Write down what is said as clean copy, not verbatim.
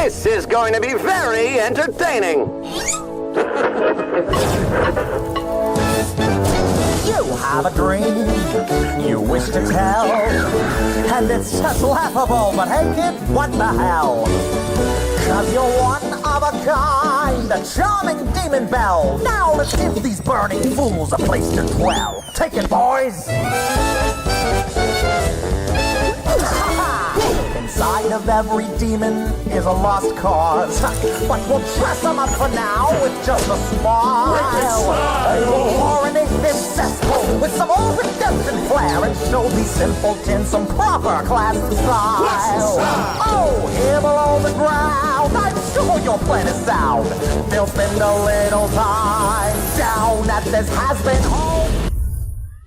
This is going to be very entertaining. You have a dream you wish to tell, and it's just laughable, but hey kid, what the hell? Cause you're one of a kind, a charming demon belle. Now let's give these burning fools a place to dwell. Take it, boys! Inside of every demon is a lost cause, but we'll dress them up for now with just a smile. Chlorinate them cesspool with some old redemption flair and show these simpletons some proper class and style. Oh, here below the ground, I'm sure your plan is sound. They'll spend a little time down at this has-been